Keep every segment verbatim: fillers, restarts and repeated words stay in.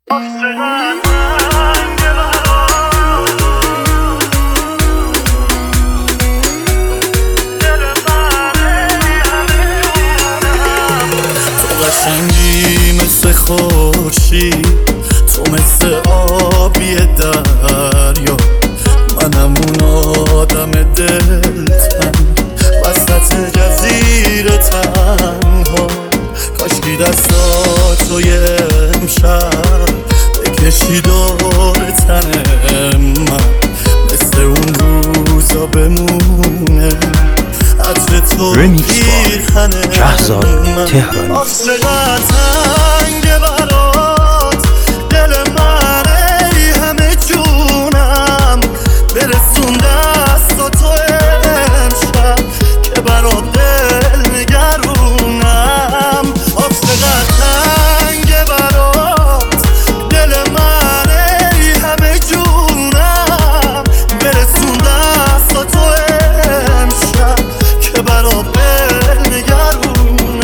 قشنگی مثل خورشید، تو مثل آبی دریا، منم اون آدم دلتنگ وسط جزیره تنها. کاشکی دستاتو یه امشب بکشی دور تن من، مثل اون روزا بمونه عطر تو پیرهن من. آسه قطنگ برات دل من، ای همه جونم برسون دستا تو امشب که برات دل نگرونم. آسه قطنگ برات دل من، ای همه جونم برسون دستا تو امشب که برات دل نگرونم.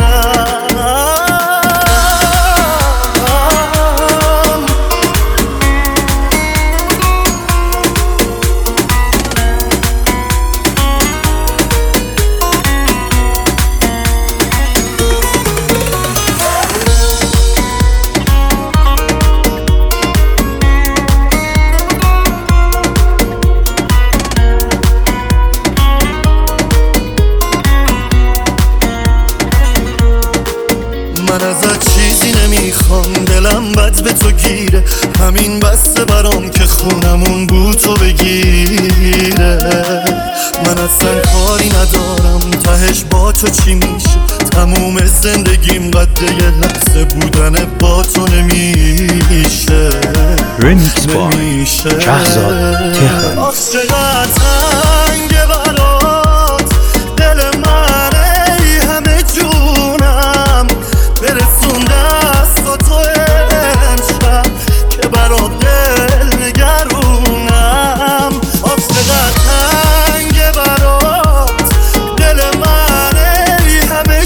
من ازت چیزی نمیخوام، دلم بد به تو گیره، همین بسته برام که خونمون بو تو بگیره. من اصلا کاری ندارم تهش با تو چی میشه، تموم زندگیم قد یه لحظه بودن با تو نمیشه. رمیکس با شهرزاد تهرانی. آسه قطنگ برات دل من، ای همه جونم برسون دستا تو امشب که برات دل نگرونم. آسه قطنگ برات دل من، ای همه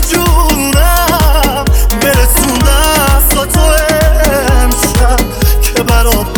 جونم برسون دستا تو امشب که برات